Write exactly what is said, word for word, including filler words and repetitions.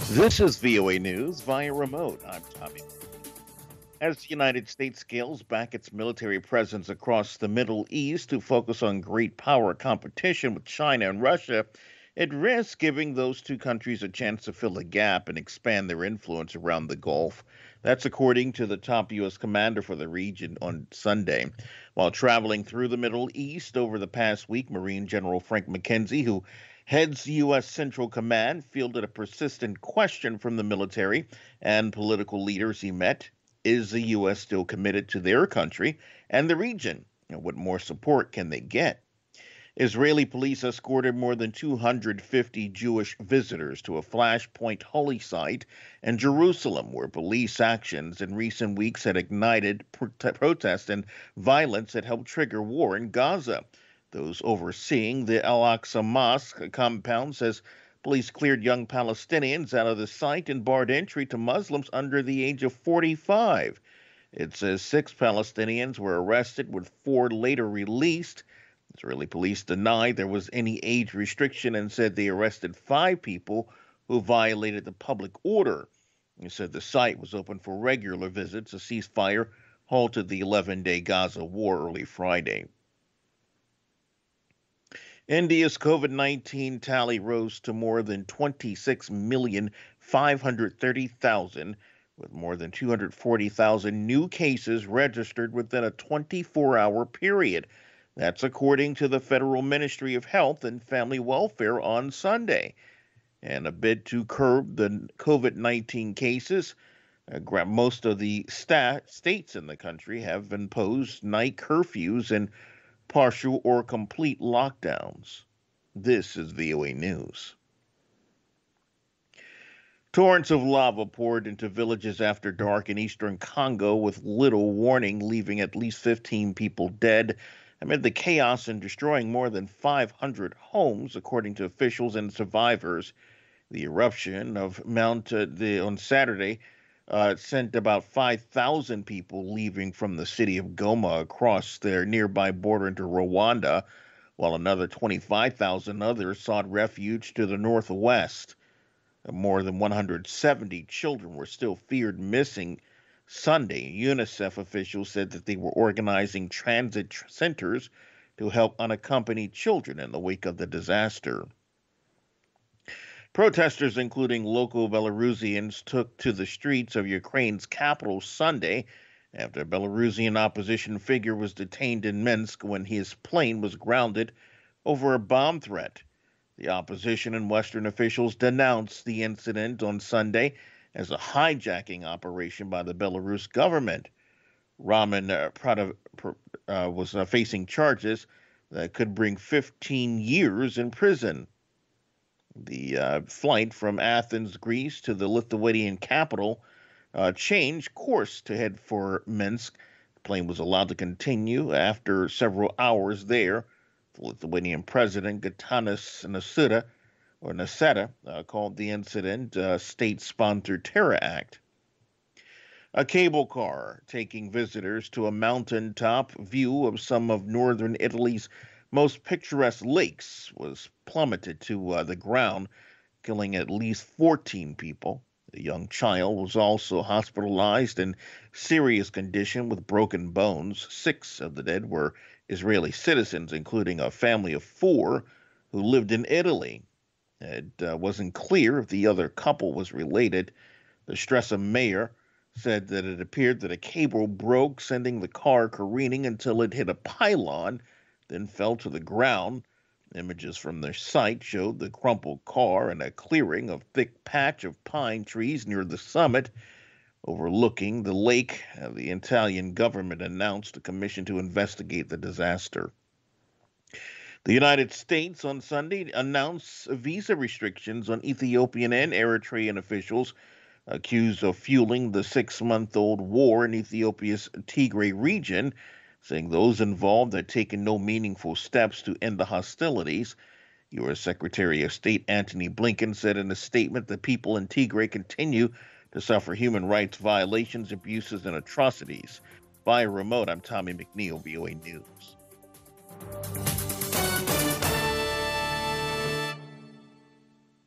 This is V O A News via remote. I'm Tommy. As the United States scales back its military presence across the Middle East to focus on great power competition with China and Russia, it risks giving those two countries a chance to fill a gap and expand their influence around the Gulf. That's according to the top U S commander for the region on Sunday. While traveling through the Middle East over the past week, Marine General Frank McKenzie, who heads U S. Central Command, fielded a persistent question from the military and political leaders he met. Is the U S still committed to their country and the region? And what more support can they get? Israeli police escorted more than two hundred fifty Jewish visitors to a flashpoint holy site in Jerusalem, where police actions in recent weeks had ignited protests and violence that helped trigger war in Gaza. Those overseeing the Al-Aqsa Mosque compound says police cleared young Palestinians out of the site and barred entry to Muslims under the age of forty-five. It says six Palestinians were arrested, with four later released. Israeli police denied there was any age restriction and said they arrested five people who violated the public order. They said the site was open for regular visits. A ceasefire halted the eleven-day Gaza war early Friday. India's COVID nineteen tally rose to more than twenty-six million five hundred thirty thousand, with more than two hundred forty thousand new cases registered within a twenty-four hour period. That's according to the Federal Ministry of Health and Family Welfare on Sunday. And a bid to curb the COVID nineteen cases, uh, most of the stat- states in the country have imposed night curfews and partial or complete lockdowns. This is V O A News. Torrents of lava poured into villages after dark in eastern Congo with little warning, leaving at least fifteen people dead amid the chaos and destroying more than five hundred homes, according to officials and survivors. The eruption of Mount uh, the, on Saturday Uh, sent about five thousand people leaving from the city of Goma across their nearby border into Rwanda, while another twenty-five thousand others sought refuge to the northwest. More than one hundred seventy children were still feared missing. Sunday, UNICEF officials said that they were organizing transit centers to help unaccompanied children in the wake of the disaster. Protesters, including local Belarusians, took to the streets of Ukraine's capital Sunday after a Belarusian opposition figure was detained in Minsk when his plane was grounded over a bomb threat. The opposition and Western officials denounced the incident on Sunday as a hijacking operation by the Belarus government. Raman uh, Prada, uh, was uh, facing charges that could bring fifteen years in prison. The uh, flight from Athens, Greece to the Lithuanian capital uh, changed course to head for Minsk. The plane was allowed to continue after several hours there. The Lithuanian president, Gitanas Nausėda, or Nausėda, uh, called the incident a state-sponsored terror act. A cable car taking visitors to a mountaintop view of some of northern Italy's most picturesque lakes was plummeted to uh, the ground, killing at least fourteen people. A young child was also hospitalized in serious condition with broken bones. Six of the dead were Israeli citizens, including a family of four who lived in Italy. It uh, wasn't clear if the other couple was related. The Stresa mayor said that it appeared that a cable broke, sending the car careening until it hit a pylon, then fell to the ground. Images from the site showed the crumpled car in a clearing of thick patch of pine trees near the summit overlooking the lake. Uh, the Italian government announced a commission to investigate the disaster. The United States on Sunday announced visa restrictions on Ethiopian and Eritrean officials accused of fueling the six-month-old war in Ethiopia's Tigray region, saying those involved had taken no meaningful steps to end the hostilities. U S. Secretary of State Antony Blinken said in a statement that people in Tigray continue to suffer human rights violations, abuses, and atrocities. Via remote, I'm Tommy McNeil, V O A News.